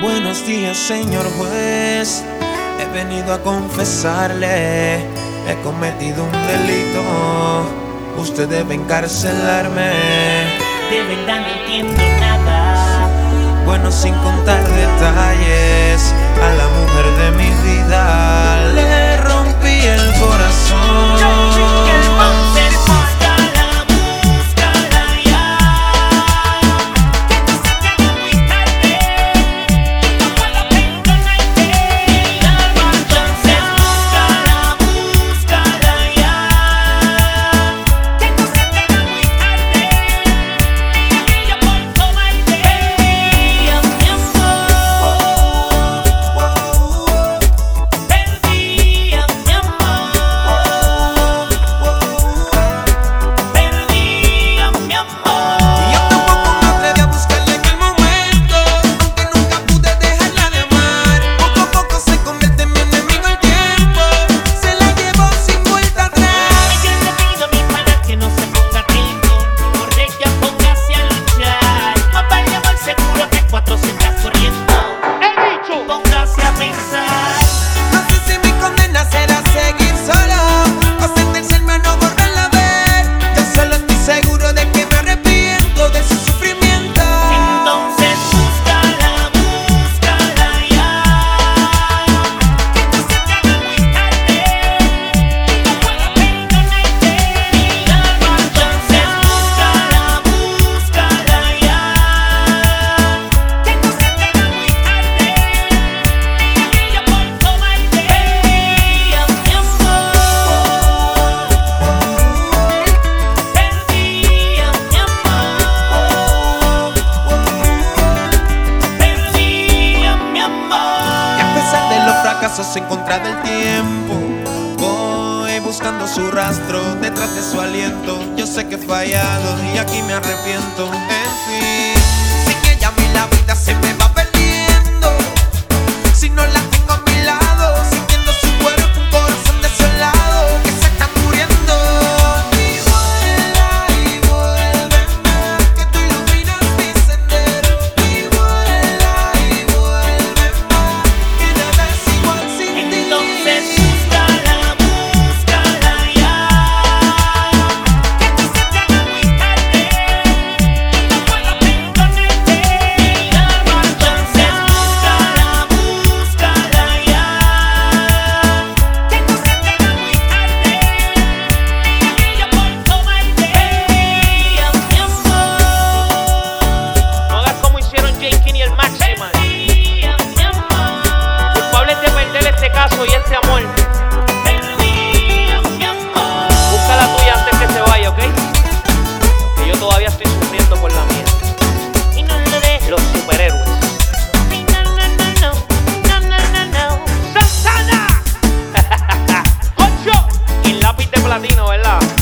Buenos días, señor juez. He venido a confesarle, he cometido un delito. Usted debe encarcelarme. De verdad no entiendo nada. Bueno, sin contar detalles, a la mujer de mi vida le rompí el corazón. En contra del tiempo, voy buscando su rastro detrás de su aliento. Yo sé que he fallado y aquí me arrepiento. En fin, sin ella a mí la vida se me va perdiendo. Si no la tengo a mi lado, sintiendo su cuerpo, un corazón desolado que se está muriendo. Y vuélveme, que tú iluminas mi sendero. Y vuélveme, que nada es igual sin ti. Entonces búscala ya. Que tú se te haga muy tarde y no puedo perdonarte. Entonces búscala ya. Que tú se te haga muy tarde y yo por tomarte. Mi amor. No hagas como hicieron J.King y el Máxima. Culpables de perder este caso y este amor. Busca la tuya antes que se vaya, ¿ok? Que yo todavía estoy sufriendo por la mía. Y no lo dejes. Los superhéroes. No. ¡Santana! 8 y el lápiz de platino, ¿verdad?